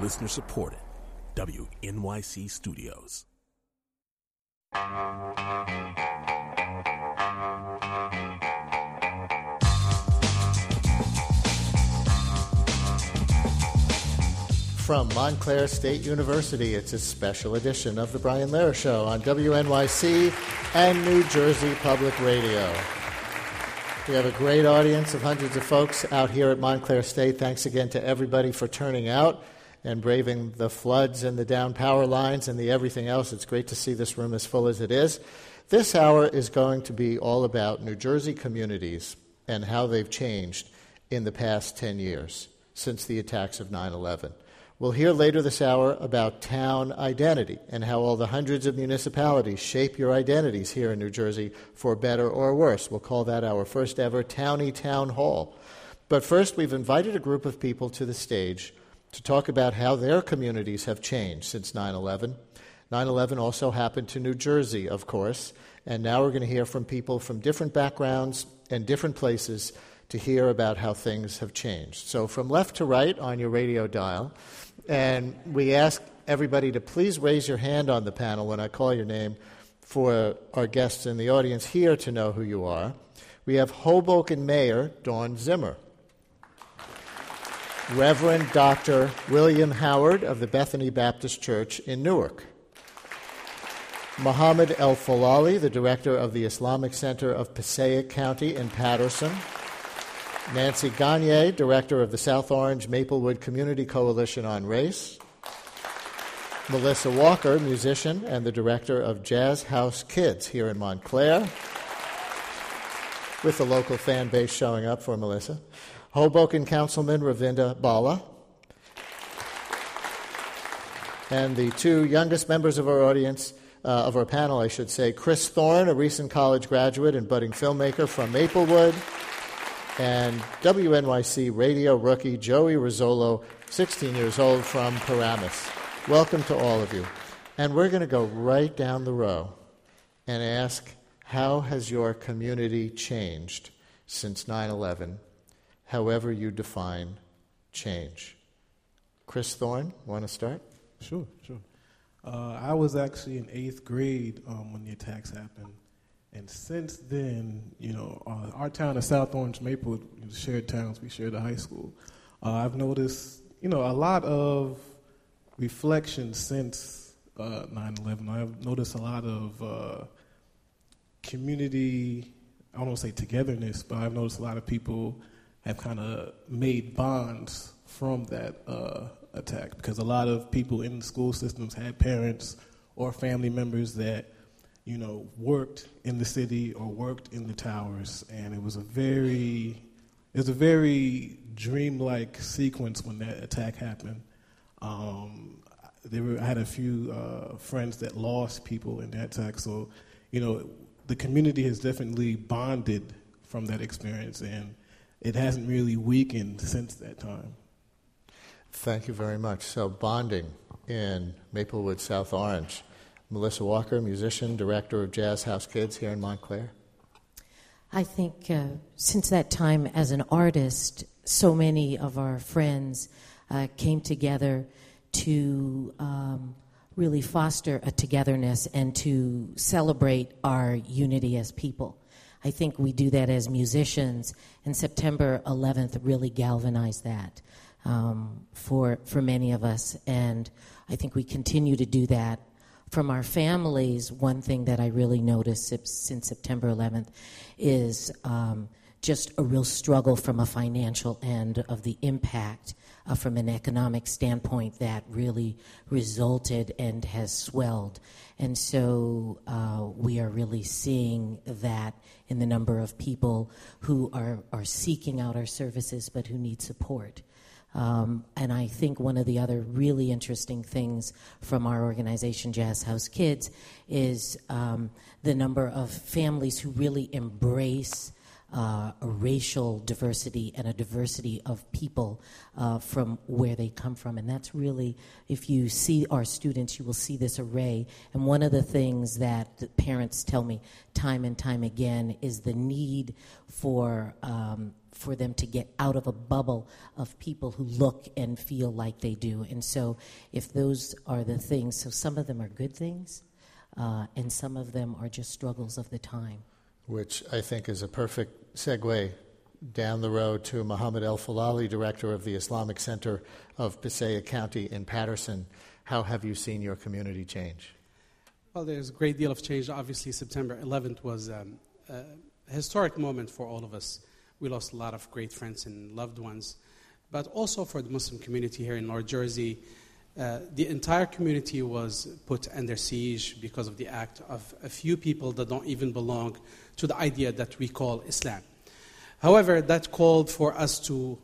Listener supported. WNYC Studios. From Montclair State University, it's a special edition of The Brian Lehrer Show on WNYC and New Jersey Public Radio. We have a great audience of hundreds of folks out here at Montclair State. Thanks again to everybody for turning out and braving the floods and the down power lines and the everything else. It's great to see this room as full as it is. This hour is going to be all about New Jersey communities and how they've changed in the past 10 years since the attacks of 9/11. We'll hear later this hour about town identity and how all the hundreds of municipalities shape your identities here in New Jersey for better or worse. We'll call that our first ever Townie Town Hall. But first, we've invited a group of people to the stage to talk about how their communities have changed since 9/11. 9/11 also happened to New Jersey, of course, and now we're going to hear from people from different backgrounds and different places to hear about how things have changed. So from left to right on your radio dial, and we ask everybody to please raise your hand on the panel when I call your name for our guests in the audience here to know who you are. We have Hoboken Mayor Dawn Zimmer, Reverend Dr. William Howard of the Bethany Baptist Church in Newark, Mohammed El Falali, the Director of the Islamic Center of Passaic County in Patterson, Nancy Gagne, Director of the South Orange Maplewood Community Coalition on Race, Melissa Walker, musician and the Director of Jazz House Kids here in Montclair, with the local fan base showing up for Melissa, Hoboken Councilman Ravinda Bala, and the two youngest members of our audience, of our panel, I should say, Chris Thorne, a recent college graduate and budding filmmaker from Maplewood, and WNYC radio rookie Joey Rizzolo, 16 years old from Paramus. Welcome to all of you. And we're going to go right down the row and ask, how has your community changed since 9/11, however you define change? Chris Thorne, want to start? Sure. I was actually in 8th grade when the attacks happened. And since then, our town of South Orange, Maplewood, shared towns, we shared a high school. I've noticed, a lot of reflection since 9/11. I've noticed a lot of community, I don't want to say togetherness, but I've noticed a lot of people have kind of made bonds from that attack, because a lot of people in the school systems had parents or family members that worked in the city or worked in the towers, and it was a very dreamlike sequence when that attack happened. I had a few friends that lost people in that attack, so the community has definitely bonded from that experience, and it hasn't really weakened since that time. Thank you very much. So bonding in Maplewood, South Orange. Melissa Walker, musician, Director of Jazz House Kids here in Montclair. I think since that time as an artist, so many of our friends came together to really foster a togetherness and to celebrate our unity as people. I think we do that as musicians, and September 11th really galvanized that for many of us, and I think we continue to do that. From our families, one thing that I really noticed since September 11th is just a real struggle from a financial end of the impact from an economic standpoint that really resulted and has swelled. And so we are really seeing that in the number of people who are seeking out our services but who need support. And I think one of the other really interesting things from our organization, Jazz House Kids, is the number of families who really embrace a racial diversity and a diversity of people from where they come from. And that's really, if you see our students, you will see this array. And one of the things that the parents tell me time and time again is the need for for them to get out of a bubble of people who look and feel like they do. And so if those are the things, so some of them are good things, and some of them are just struggles of the time. Which I think is a perfect segue down the road to Mohammed El-Falali, Director of the Islamic Center of Passaic County in Patterson. How have you seen your community change? Well, there's a great deal of change. Obviously, September 11th was a historic moment for all of us. We lost a lot of great friends and loved ones. But also for the Muslim community here in North Jersey, the entire community was put under siege because of the act of a few people that don't even belong to the idea that we call Islam. However, that called for us to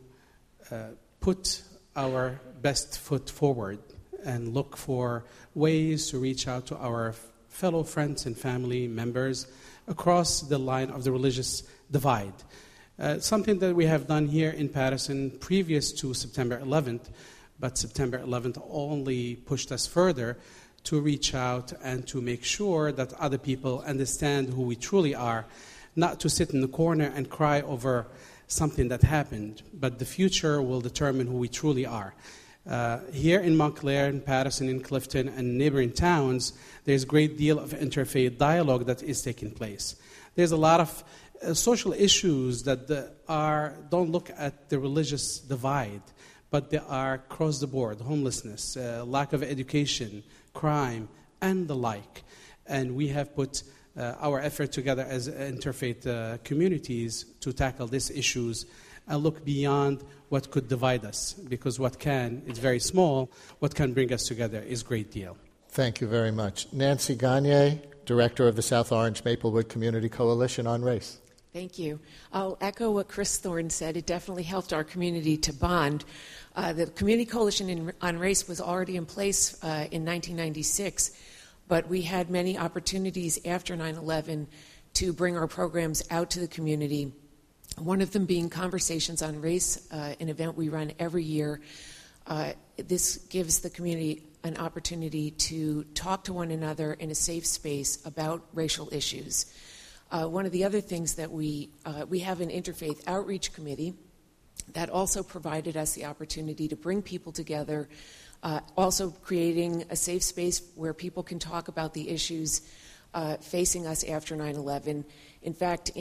put our best foot forward and look for ways to reach out to our fellow friends and family members across the line of the religious divide. Something that we have done here in Patterson previous to September 11th, but September 11th only pushed us further to reach out and to make sure that other people understand who we truly are, not to sit in the corner and cry over something that happened, but the future will determine who we truly are. Here in Montclair, in Patterson, in Clifton, and neighboring towns, there's a great deal of interfaith dialogue that is taking place. There's a lot of social issues that don't look at the religious divide, but they are across the board: homelessness, lack of education, crime, and the like. And we have put our effort together as interfaith communities to tackle these issues and look beyond what could divide us, because what can is very small. What can bring us together is a great deal. Thank you very much. Nancy Gagne, Director of the South Orange Maplewood Community Coalition on Race. Thank you. I'll echo what Chris Thorne said. It definitely helped our community to bond. The Community Coalition on Race was already in place in 1996, but we had many opportunities after 9/11 to bring our programs out to the community. One of them being Conversations on Race, an event we run every year. This gives the community an opportunity to talk to one another in a safe space about racial issues. One of the other things that we have an interfaith outreach committee that also provided us the opportunity to bring people together, also creating a safe space where people can talk about the issues facing us after 9/11. In fact,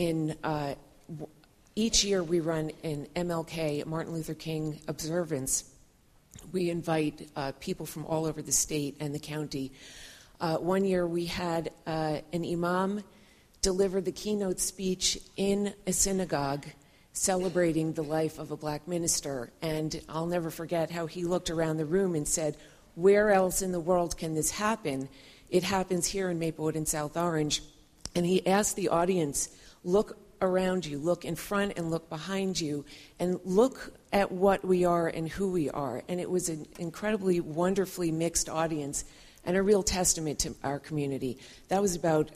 each year we run an MLK, Martin Luther King observance. We invite people from all over the state and the county. One year we had an imam deliver the keynote speech in a synagogue celebrating the life of a black minister. And I'll never forget how he looked around the room and said, "Where else in the world can this happen? It happens here in Maplewood and South Orange." And he asked the audience, look around you, look in front and look behind you, and look at what we are and who we are. And it was an incredibly wonderfully mixed audience and a real testament to our community. That was about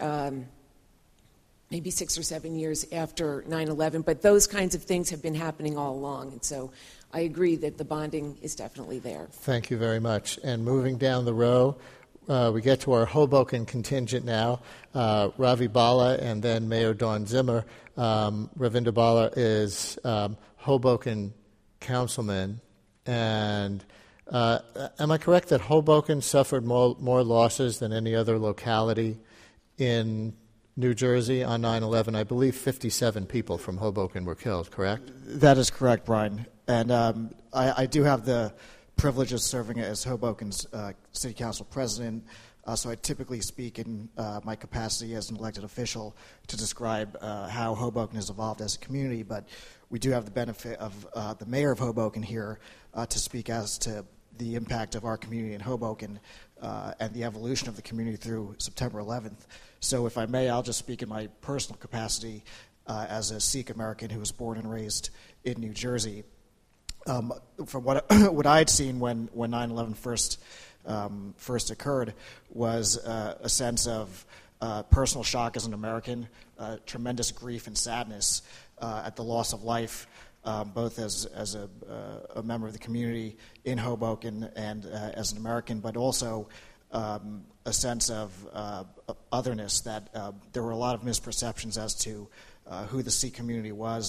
maybe 6 or 7 years after 9/11, but those kinds of things have been happening all along. And so I agree that the bonding is definitely there. Thank you very much. And moving down the row, we get to our Hoboken contingent now. Ravi Bala and then Mayor Dawn Zimmer. Ravinder Bala is Hoboken councilman. And am I correct that Hoboken suffered more losses than any other locality in New Jersey on 9/11? I believe 57 people from Hoboken were killed, correct? That is correct, Brian. And I do have the privilege of serving as Hoboken's City Council President, so I typically speak in my capacity as an elected official to describe how Hoboken has evolved as a community, but we do have the benefit of the mayor of Hoboken here to speak as to the impact of our community in Hoboken and the evolution of the community through September 11th. So if I may, I'll just speak in my personal capacity as a Sikh American who was born and raised in New Jersey. From what I had seen when 9/11 first occurred was a sense of personal shock as an American, tremendous grief and sadness at the loss of life, both as a member of the community in Hoboken and as an American, but also a sense of otherness, that there were a lot of misperceptions as to who the Sikh community was,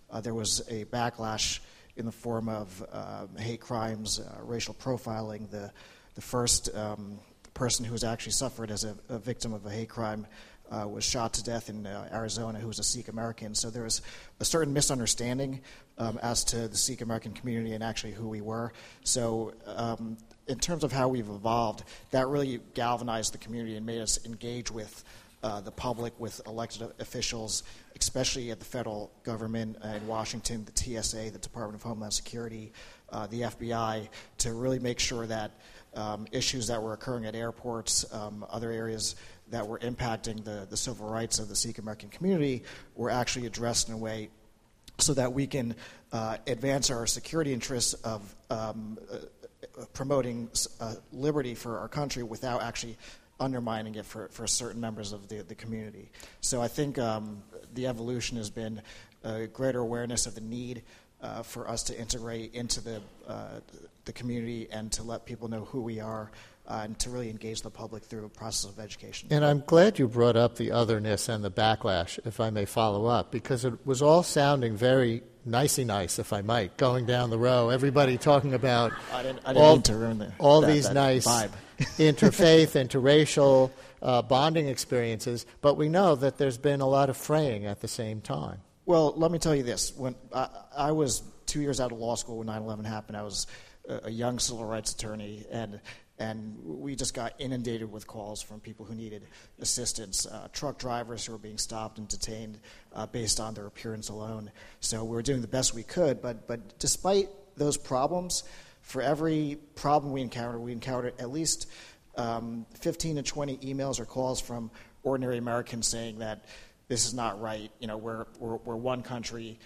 there was a backlash in the form of hate crimes, racial profiling. The first person who was actually suffered as a victim of a hate crime was shot to death in Arizona, who was a Sikh American. So there was a certain misunderstanding as to the Sikh American community and actually who we were. So in terms of how we've evolved, that really galvanized the community and made us engage with the public, with elected officials, especially at the federal government in Washington, the TSA, the Department of Homeland Security, the FBI, to really make sure that issues that were occurring at airports, other areas that were impacting the civil rights of the Sikh American community were actually addressed in a way so that we can advance our security interests of promoting liberty for our country without actually undermining it for certain members of the community. So I think the evolution has been a greater awareness of the need for us to integrate into the community and to let people know who we are and to really engage the public through a process of education. And I'm glad you brought up the otherness and the backlash, if I may follow up, because it was all sounding very nicey nice, if I might, going down the row. Everybody talking about I didn't mean to ruin these nice vibe. interfaith, interracial bonding experiences, but we know that there's been a lot of fraying at the same time. Well, let me tell you this. When I was 2 years out of law school when 9/11 happened, I was a young civil rights attorney, and we just got inundated with calls from people who needed assistance, truck drivers who were being stopped and detained based on their appearance alone. So we were doing the best we could, but despite those problems, for every problem we encountered at least 15 to 20 emails or calls from ordinary Americans saying that this is not right. You know, we're one country.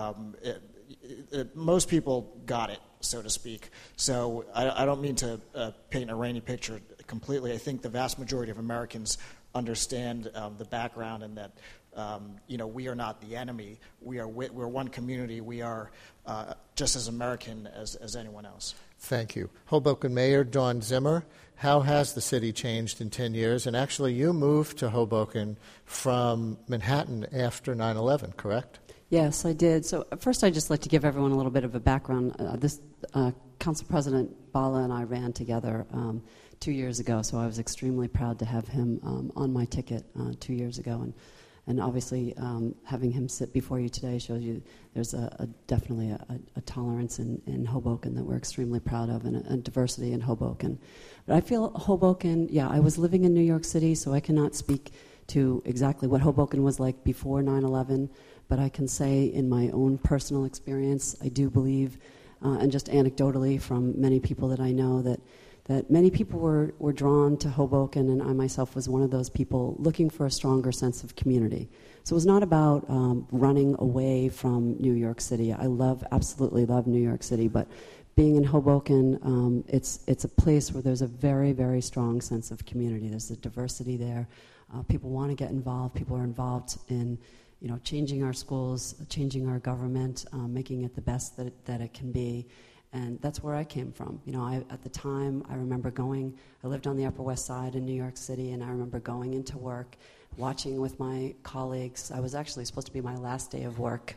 Most people got it, so to speak. So I don't mean to paint a rainy picture completely. I think the vast majority of Americans understand the background and that we are not the enemy. We're one community. We are just as American as anyone else. Thank you. Hoboken Mayor Dawn Zimmer, how has the city changed in 10 years? And actually, you moved to Hoboken from Manhattan after 9/11, correct? Yes, I did. So first, I'd just like to give everyone a little bit of a background. Council President Bala and I ran together 2 years ago, so I was extremely proud to have him on my ticket 2 years ago. And obviously, having him sit before you today shows you there's definitely a tolerance in Hoboken that we're extremely proud of, and a diversity in Hoboken. But I feel Hoboken, I was living in New York City, so I cannot speak to exactly what Hoboken was like before 9/11, but I can say in my own personal experience, I do believe, and just anecdotally from many people that I know, that many people were drawn to Hoboken, and I myself was one of those people looking for a stronger sense of community. So it was not about running away from New York City. I absolutely love New York City, but being in Hoboken, it's a place where there's a very, very strong sense of community. There's a diversity there. People want to get involved. People are involved in changing our schools, changing our government, making it the best that it can be. And that's where I came from. At the time, I remember I lived on the Upper West Side in New York City, and I remember going into work, watching with my colleagues. I was actually supposed to be my last day of work,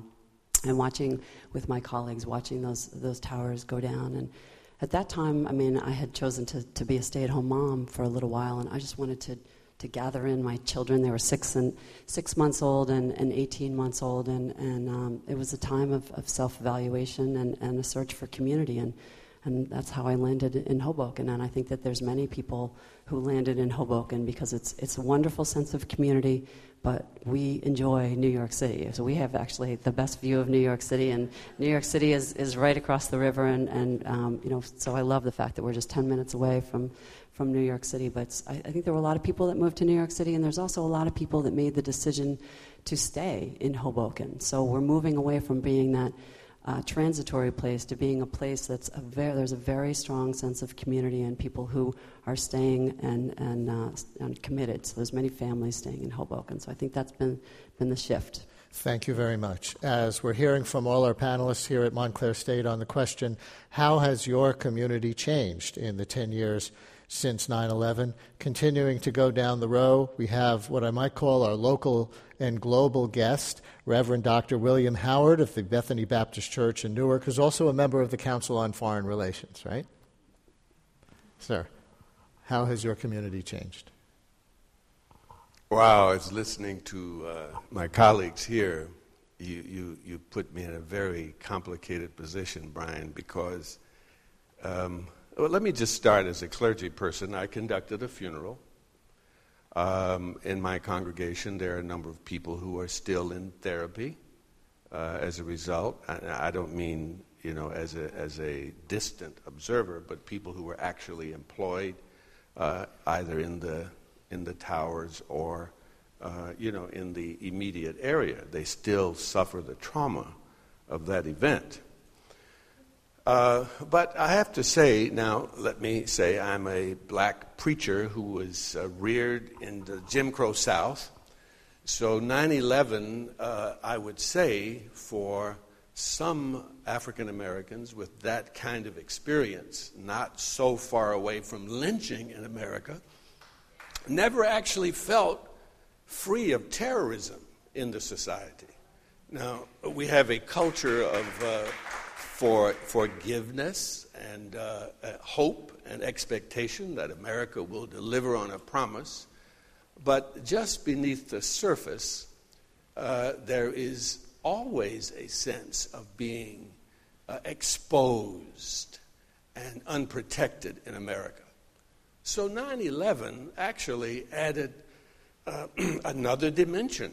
and watching with my colleagues, watching those towers go down. And at that time, I had chosen to be a stay-at-home mom for a little while, and I just wanted to gather in my children. They were 6 months old and 18 months old, and it was a time of self-evaluation and a search for community, and that's how I landed in Hoboken. And I think that there's many people who landed in Hoboken because it's a wonderful sense of community, but we enjoy New York City. So we have actually the best view of New York City, and New York City is right across the river, and so I love the fact that we're just 10 minutes away from New York City. But I think there were a lot of people that moved to New York City, and there's also a lot of people that made the decision to stay in Hoboken. So we're moving away from being that transitory place to being a place that's there's a very strong sense of community and people who are staying and committed. So there's many families staying in Hoboken. So I think that's been the shift. Thank you very much. As we're hearing from all our panelists here at Montclair State on the question, how has your community changed in the 10 years since 9/11. Continuing to go down the row, we have what I might call our local and global guest, Reverend Dr. William Howard of the Bethany Baptist Church in Newark, who's also a member of the Council on Foreign Relations, right? Sir, how has your community changed? Wow, as listening to my colleagues here, you put me in a very complicated position, Brian, because well, let me just start as a clergy person. I conducted a funeral. In my congregation, there are a number of people who are still in therapy as a result. I don't mean, as a distant observer, but people who were actually employed either in the towers or in the immediate area. They still suffer the trauma of that event. But I have to say, now, let me say I'm a black preacher who was reared in the Jim Crow South. So 9/11, I would say, for some African Americans with that kind of experience, not so far away from lynching in America, never actually felt free of terrorism in the society. Now, we have a culture of for forgiveness and hope and expectation that America will deliver on a promise. But just beneath the surface, there is always a sense of being exposed and unprotected in America. So 9/11 actually added another dimension.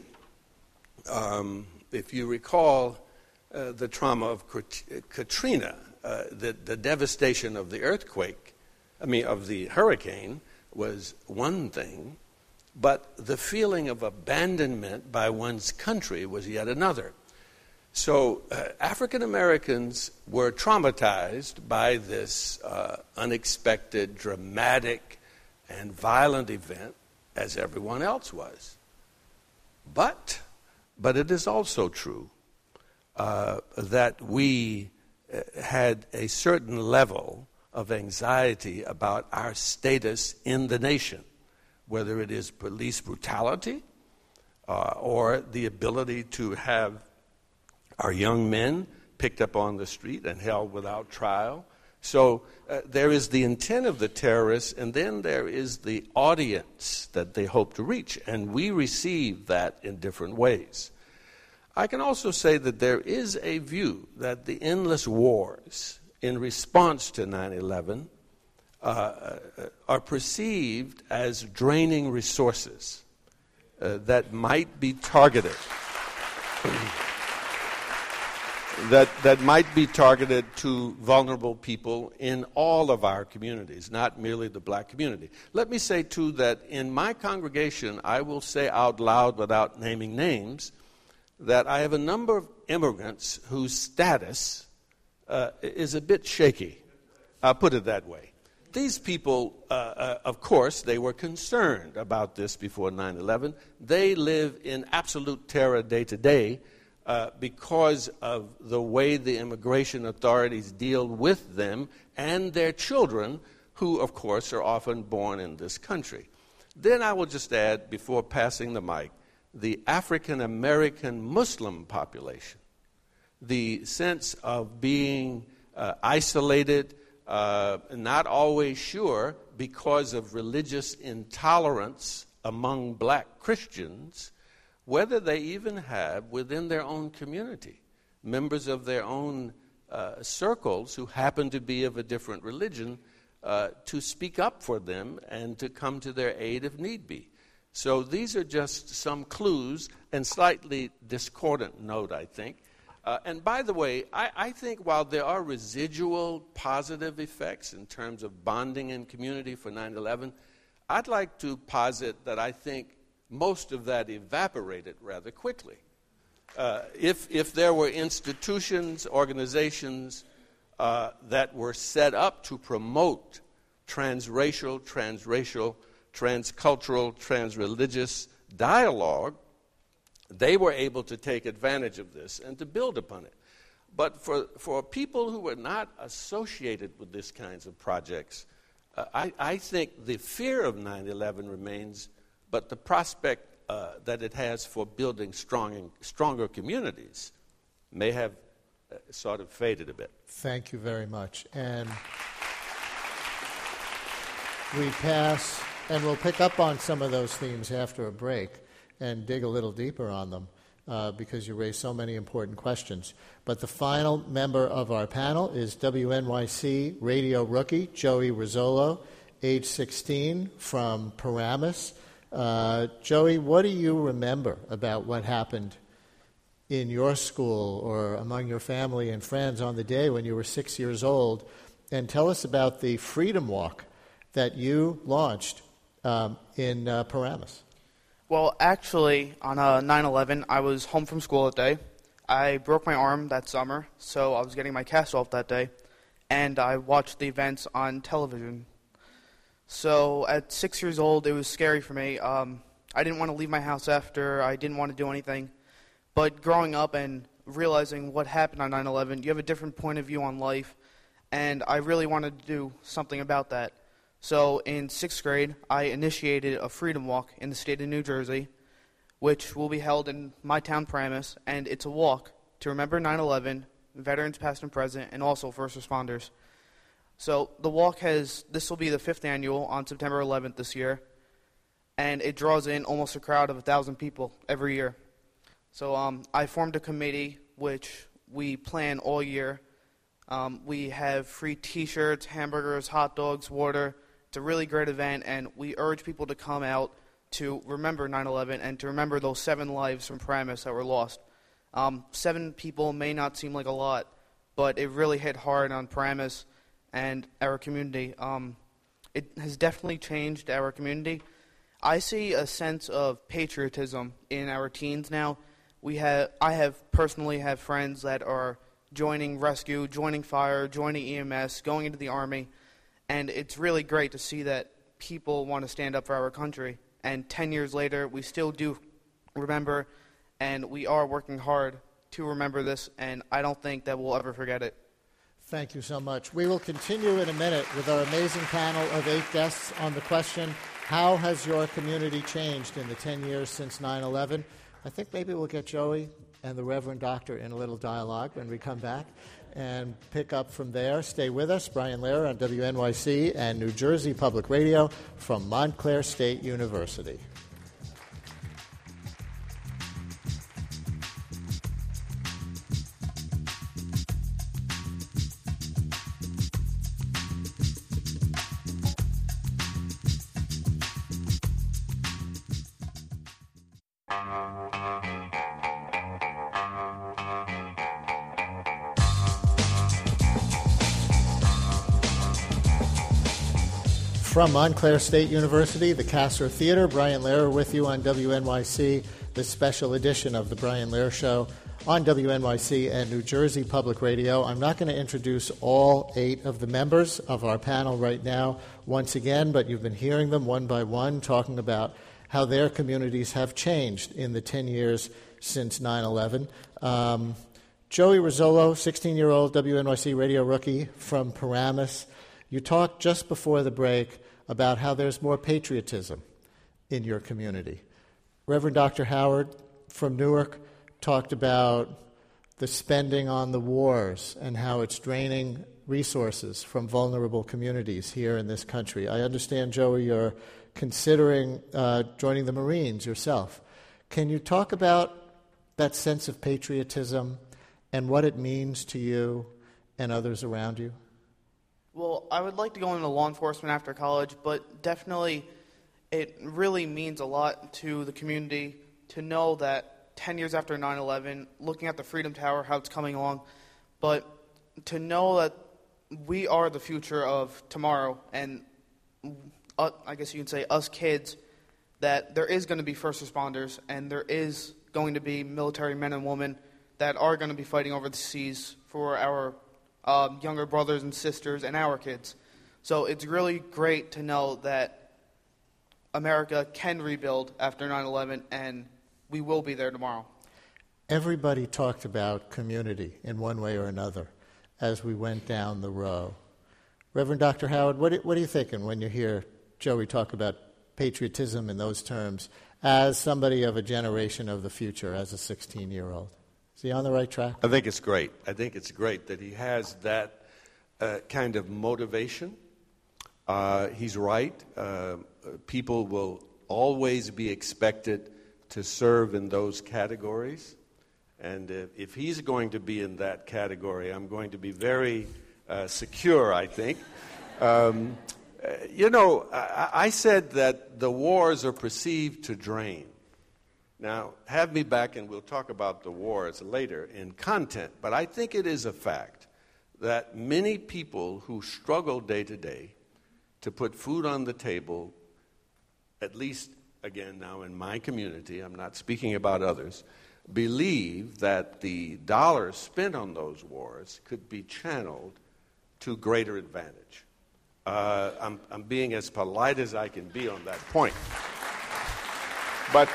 If you recall, the trauma of Katrina, the devastation of the of the hurricane was one thing, but the feeling of abandonment by one's country was yet another. So African Americans were traumatized by this unexpected, dramatic, and violent event, as everyone else was. But it is also true that we had a certain level of anxiety about our status in the nation, whether it is police brutality or the ability to have our young men picked up on the street and held without trial. So there is the intent of the terrorists, and then there is the audience that they hope to reach, and we receive that in different ways. I can also say that there is a view that the endless wars in response to 9/11 are perceived as draining resources that might be targeted. That might be targeted to vulnerable people in all of our communities, not merely the black community. Let me say, too, that in my congregation, I will say out loud without naming names, that I have a number of immigrants whose status is a bit shaky. I'll put it that way. These people, of course, they were concerned about this before 9/11. They live in absolute terror day to day because of the way the immigration authorities deal with them and their children, who, of course, are often born in this country. Then I will just add, before passing the mic, the African American Muslim population, the sense of being isolated, not always sure because of religious intolerance among black Christians, whether they even have within their own community members of their own circles who happen to be of a different religion to speak up for them and to come to their aid if need be. So these are just some clues and slightly discordant note, I think. And by the way, I think while there are residual positive effects in terms of bonding in community for 9/11, I'd like to posit that I think most of that evaporated rather quickly. If there were institutions, organizations that were set up to promote transracial, transcultural, transreligious dialogue, they were able to take advantage of this and to build upon it. But for people who were not associated with these kinds of projects, I think the fear of 9/11 remains, but the prospect that it has for building stronger communities may have sort of faded a bit. Thank you very much. And we pass, and we'll pick up on some of those themes after a break and dig a little deeper on them because you raised so many important questions. But the final member of our panel is WNYC radio rookie Joey Rizzolo, age 16, from Paramus. Joey, what do you remember about what happened in your school or among your family and friends on the day when you were 6 years old? And tell us about the Freedom Walk that you launched in Paramus. Well, actually, on 9/11, I was home from school that day. I broke my arm that summer, so I was getting my cast off that day, and I watched the events on television. So at 6 years old, it was scary for me. I didn't want to leave my house after. I didn't want to do anything. But growing up and realizing what happened on 9/11, you have a different point of view on life, and I really wanted to do something about that. So in 6th grade, I initiated a Freedom Walk in the state of New Jersey, which will be held in my town, Paramus, and it's a walk to remember 9/11, veterans past and present, and also first responders. So the walk this will be the 5th annual on September 11th this year, and it draws in almost a crowd of 1,000 people every year. So I formed a committee which we plan all year. We have free T-shirts, hamburgers, hot dogs, water. It's a really great event, and we urge people to come out to remember 9/11 and to remember those 7 lives from Paramus that were lost. 7 people may not seem like a lot, but it really hit hard on Paramus and our community. It has definitely changed our community. I see a sense of patriotism in our teens now. I personally have friends that are joining rescue, joining fire, joining EMS, going into the Army, and it's really great to see that people want to stand up for our country. And 10 years later, we still do remember, and we are working hard to remember this, and I don't think that we'll ever forget it. Thank you so much. We will continue in a minute with our amazing panel of 8 guests on the question, how has your community changed in the 10 years since 9/11? I think maybe we'll get Joey and the Reverend Doctor in a little dialogue when we come back and pick up from there. Stay with us. Brian Lehrer on WNYC and New Jersey Public Radio from Montclair State University. From Montclair State University, the Kasser Theater, Brian Lehrer with you on WNYC, this special edition of The Brian Lehrer Show on WNYC and New Jersey Public Radio. I'm not going to introduce all 8 of the members of our panel right now once again, but you've been hearing them one by one talking about how their communities have changed in the 10 years since 9/11. Joey Rizzolo, 16-year-old WNYC radio rookie from Paramus. You talked just before the break about how there's more patriotism in your community. Reverend Dr. Howard from Newark talked about the spending on the wars and how it's draining resources from vulnerable communities here in this country. I understand, Joey, you're considering joining the Marines yourself. Can you talk about that sense of patriotism and what it means to you and others around you? Well, I would like to go into law enforcement after college, but definitely it really means a lot to the community to know that 10 years after 9/11, looking at the Freedom Tower, how it's coming along, but to know that we are the future of tomorrow, and I guess you can say us kids, that there is going to be first responders, and there is going to be military men and women that are going to be fighting over the seas for our younger brothers and sisters and our kids. So it's really great to know that America can rebuild after 9/11, and we will be there tomorrow. Everybody talked about community in one way or another as we went down the row. Reverend Dr. Howard, what are you thinking when you hear Joey talk about patriotism in those terms as somebody of a generation of the future, as a 16-year-old? Is he on the right track? I think it's great. I think it's great that he has that kind of motivation. He's right. People will always be expected to serve in those categories. And if he's going to be in that category, I'm going to be very secure, I think. I said that the wars are perceived to drain. Now, have me back and we'll talk about the wars later in content, but I think it is a fact that many people who struggle day to day to put food on the table, at least, again, now in my community, I'm not speaking about others, believe that the dollars spent on those wars could be channeled to greater advantage. I'm being as polite as I can be on that point. But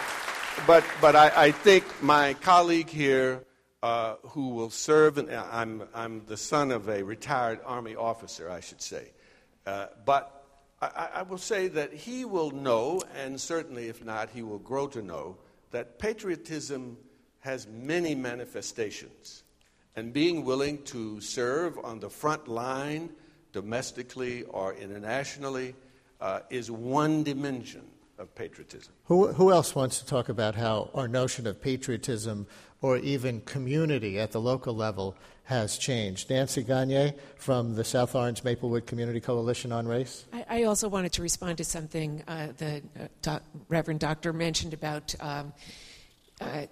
I think my colleague here, who will serve, and I'm the son of a retired Army officer, I should say. But I will say that he will know, and certainly if not, he will grow to know, that patriotism has many manifestations. And being willing to serve on the front line, domestically or internationally, is one dimension of patriotism. Who else wants to talk about how our notion of patriotism or even community at the local level has changed? Nancy Gagne from the South Orange Maplewood Community Coalition on Race. I also wanted to respond to something the Reverend Doctor mentioned about a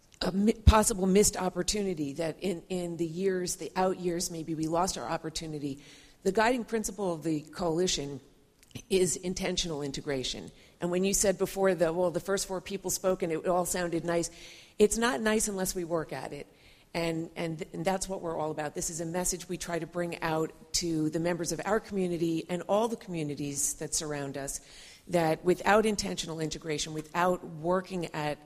possible missed opportunity, that in the out years, maybe we lost our opportunity. The guiding principle of the coalition is intentional integration. And when you said before the first 4 people spoke and it all sounded nice, it's not nice unless we work at it. And that's what we're all about. This is a message we try to bring out to the members of our community and all the communities that surround us, that without intentional integration, without working at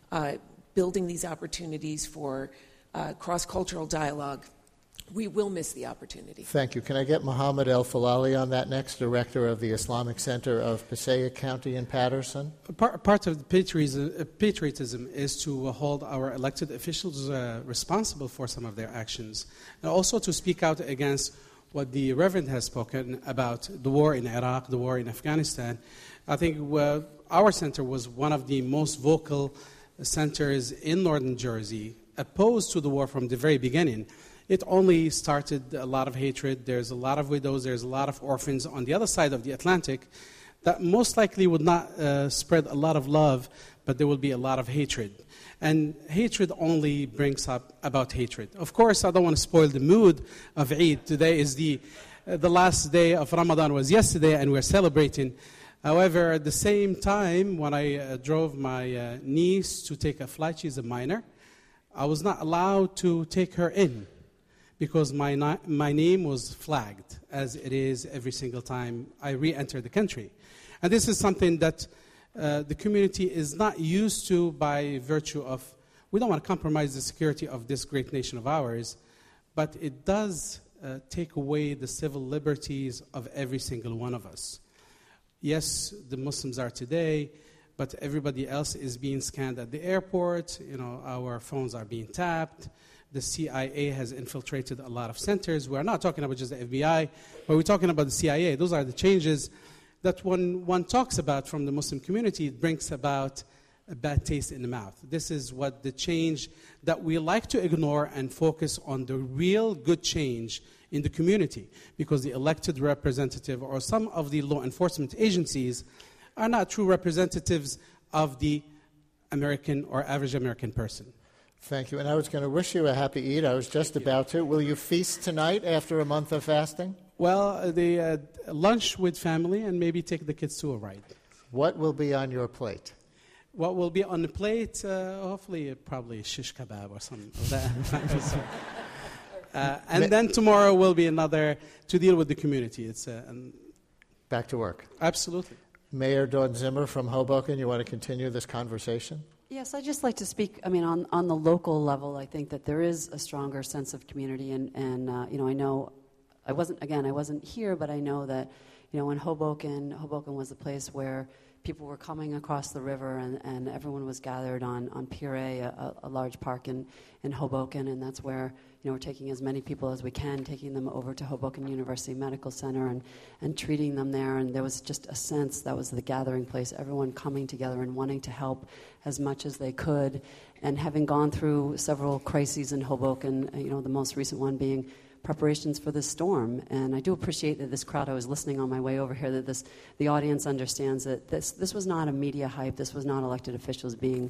building these opportunities for cross-cultural dialogue, we will miss the opportunity. Thank you. Can I get Mohammed El Falali on that next, Director of the Islamic Center of Passaic County in Patterson? Part of the patriotism is to hold our elected officials responsible for some of their actions, and also to speak out against what the Reverend has spoken about, the war in Iraq, the war in Afghanistan. I think our center was one of the most vocal centers in northern Jersey, opposed to the war from the very beginning. It only started a lot of hatred. There's a lot of widows. There's a lot of orphans on the other side of the Atlantic that most likely would not spread a lot of love, but there will be a lot of hatred. And hatred only brings up about hatred. Of course, I don't want to spoil the mood of Eid. Today is the last day of Ramadan was yesterday, and we're celebrating. However, at the same time, when I drove my niece to take a flight, she's a minor, I was not allowed to take her in, because my name was flagged, as it is every single time I re-enter the country. And this is something that the community is not used to, by virtue of, we don't want to compromise the security of this great nation of ours, but it does take away the civil liberties of every single one of us. Yes, the Muslims are today, but everybody else is being scanned at the airport. Our phones are being tapped. The CIA has infiltrated a lot of centers. We're not talking about just the FBI, but we're talking about the CIA. Those are the changes that when one talks about from the Muslim community, it brings about a bad taste in the mouth. This is what the change that we like to ignore and focus on the real good change in the community, because the elected representative or some of the law enforcement agencies are not true representatives of the American or average American person. Thank you. And I was going to wish you a happy Eid. I was just about to. Will you feast tonight after a month of fasting? Well, the lunch with family and maybe take the kids to a ride. What will be on your plate? What will be on the plate? Hopefully, probably shish kebab or something of that. And then tomorrow will be another to deal with the community. It's back to work. Absolutely. Mayor Dawn Zimmer from Hoboken, you want to continue this conversation? Yes, I'd just like to speak, on the local level, I think that there is a stronger sense of community, and I know I wasn't here, but I know that, in Hoboken was a place where people were coming across the river, and everyone was gathered on Pier A, a large park in Hoboken, and that's where, we're taking as many people as we can, taking them over to Hoboken University Medical Center and treating them there, and there was just a sense that was the gathering place, everyone coming together and wanting to help as much as they could, and having gone through several crises in Hoboken, the most recent one being preparations for this storm. And I do appreciate that this crowd, I was listening on my way over here, that the audience understands that this was not a media hype, this was not elected officials being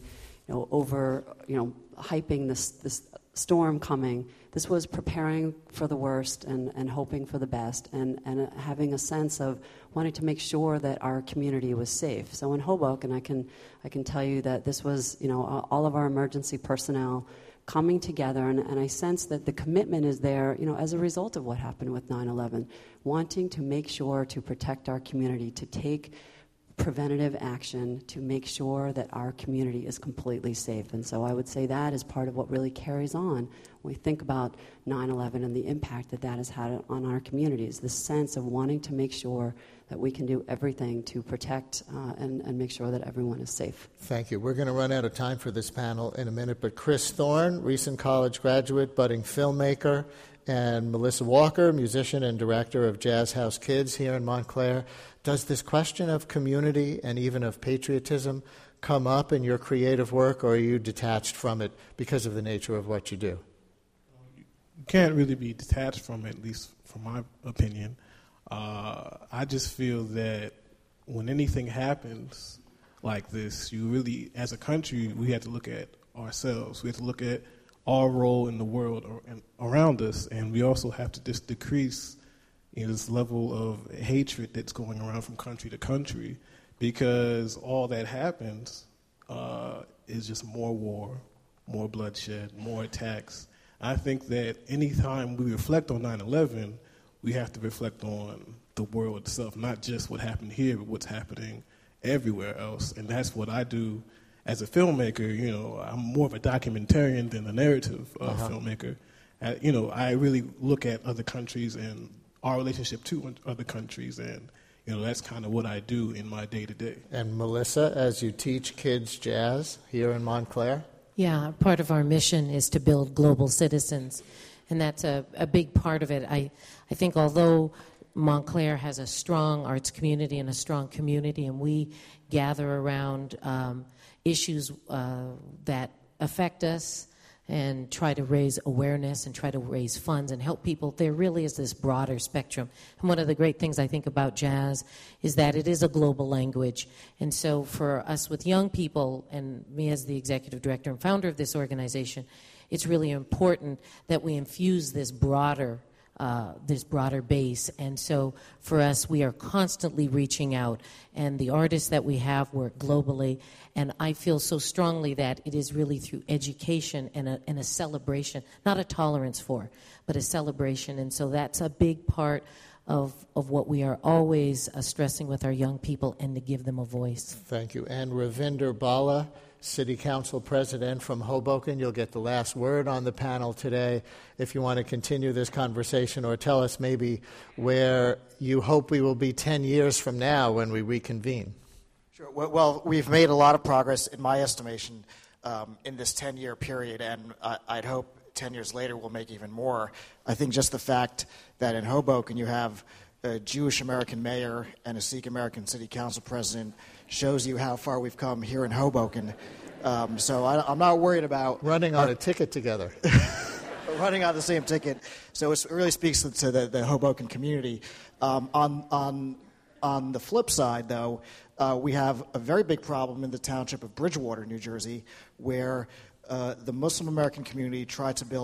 hyping this storm coming. This was preparing for the worst and hoping for the best, and having a sense of wanting to make sure that our community was safe. So in Hoboken, I can tell you that this was all of our emergency personnel coming together, and I sense that the commitment is there, as a result of what happened with 9/11, wanting to make sure to protect our community, to take preventative action to make sure that our community is completely safe. And so I would say that is part of what really carries on when we think about 9/11 and the impact that has had on our communities, this sense of wanting to make sure that we can do everything to protect and make sure that everyone is safe. Thank you. We're going to run out of time for this panel in a minute, but Chris Thorne, recent college graduate, budding filmmaker, and Melissa Walker, musician and director of Jazz House Kids here in Montclair. Does this question of community and even of patriotism come up in your creative work, or are you detached from it because of the nature of what you do? You can't really be detached from it, at least from my opinion. I just feel that when anything happens like this, you really, as a country, we have to look at ourselves. We have to look at our role in the world around us, and we also have to just decrease this level of hatred that's going around from country to country, because all that happens is just more war, more bloodshed, more attacks. I think that anytime we reflect on 9/11, we have to reflect on the world itself, not just what happened here, but what's happening everywhere else. And that's what I do as a filmmaker. I'm more of a documentarian than a narrative filmmaker. I really look at other countries and our relationship to other countries, and that's kind of what I do in my day-to-day. And Melissa, as you teach kids jazz here in Montclair? Yeah, part of our mission is to build global citizens, and that's a big part of it. I think although Montclair has a strong arts community and a strong community, and we gather around issues that affect us and try to raise awareness and try to raise funds and help people, there really is this broader spectrum. And one of the great things I think about jazz is that it is a global language. And so for us with young people, and me as the executive director and founder of this organization, it's really important that we infuse this broader base. And so for us, we are constantly reaching out, and the artists that we have work globally, and I feel so strongly that it is really through education and a celebration, not a tolerance for, but a celebration. And so that's a big part of what we are always stressing with our young people, and to give them a voice. Thank you. And Ravinder Bala, City Council President from Hoboken, you'll get the last word on the panel today if you want to continue this conversation, or tell us maybe where you hope we will be 10 years from now when we reconvene. Sure. Well, we've made a lot of progress, in my estimation, in this 10-year period, and I'd hope 10 years later we'll make even more. I think just the fact that in Hoboken you have a Jewish American mayor and a Sikh American city council president shows you how far we've come here in Hoboken. So I'm not worried about running on a ticket together. Running on the same ticket. So it really speaks to the Hoboken community. On the flip side, though, we have a very big problem in the township of Bridgewater, New Jersey, where the Muslim American community tried to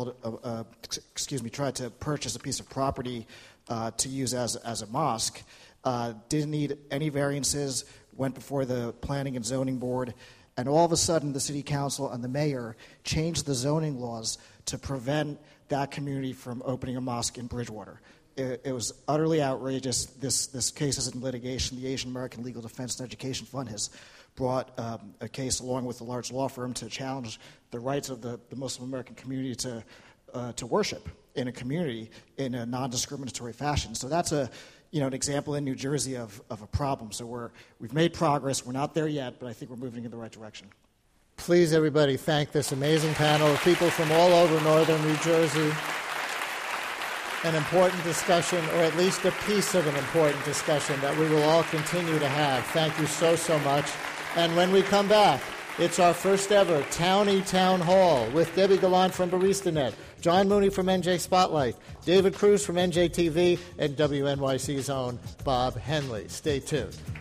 purchase a piece of property to use as a mosque. Didn't need any variances, went before the Planning and Zoning Board, and all of a sudden the City Council and the Mayor changed the zoning laws to prevent that community from opening a mosque in Bridgewater. It was utterly outrageous. This case is in litigation. The Asian American Legal Defense and Education Fund has brought a case along with a large law firm to challenge the rights of the Muslim American community to worship. in a community in a non-discriminatory fashion. So that's an example in New Jersey of a problem. So we've made progress. We're not there yet, but I think we're moving in the right direction. Please, everybody, thank this amazing panel of people from all over northern New Jersey. An important discussion, or at least a piece of an important discussion that we will all continue to have. Thank you so, so much. And when we come back, it's our first ever Townie Town Hall with Debbie Gallant from BaristaNet, John Mooney from NJ Spotlight, David Cruz from NJTV, and WNYC's own Bob Henley. Stay tuned.